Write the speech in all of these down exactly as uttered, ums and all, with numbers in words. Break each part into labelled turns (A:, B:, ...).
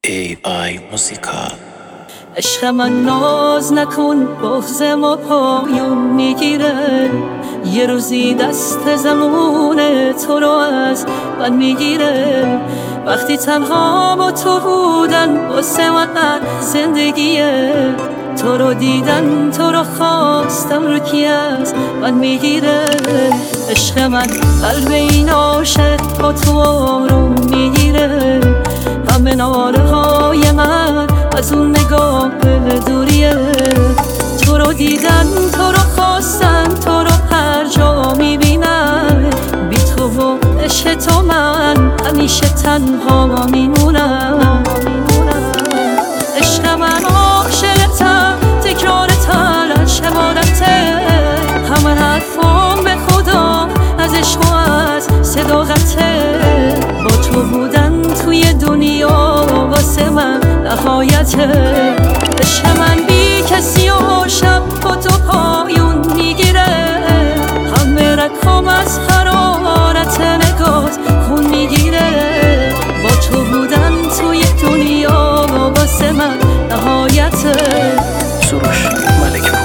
A: ای آی موزیکا.
B: عشق من ناز نکن، بغض ما پایون میگیره. یه روزی دست زمونه تو رو از من میگیره. وقتی تنها با تو بودن واسه من زندگیه. تو رو دیدن، تو رو خواستم، رو کی از من میگیره. عشق من قلب این عاشق با تو آروم میگیره. همه ناله های من از اون نگاه دوریه. تو رو دیدن، تو رو خواستن، تو رو هر جا میبینم. بی تو و عشق تو من همیشه تنها میمونم. عشق من عاشقتم، تکرار تلش عبادته. همه حرفام به خدا از عشق و از صداقته. با تو بودن توی دنیا واسه من نهایته. عشق من بی کسی و شب با تو پایون میگیره. همه رگام از حرارت نگات خون میگیره. با تو بودن توی دنیا واسه من نهایته.
A: سروش ملک بود.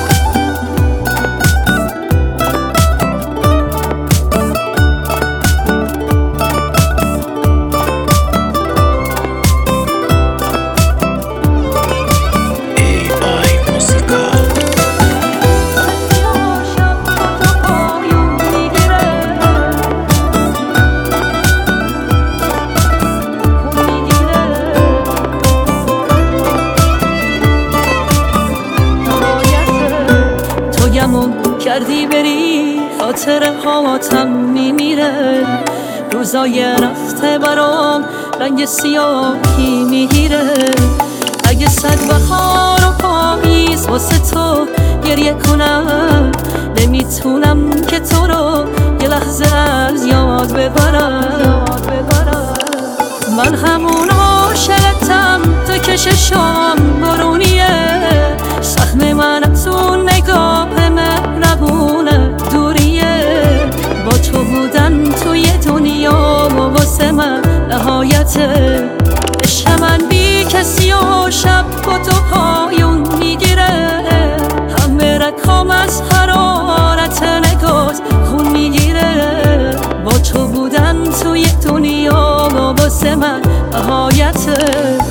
B: کردی بری خاطر هاتم میمیره. روزای رفته برام رنگ سیاهی میگیره. اگه صد بهار و پاییز واسه تو گریه کنم، نمیتونم که تو رو یه لحظه از یاد ببرم. من همون عاشقتم، تو که چشام بارونیه. سهم من از اون نگاه مهربونه دوریه. با تو بودن توی دنیا واسه من نهایته. عشق من بی کسی و شب با تو پایون میگیره. همه رگام از حرارت نگات خون میگیره. با تو بودن توی دنیا واسه من نهایته.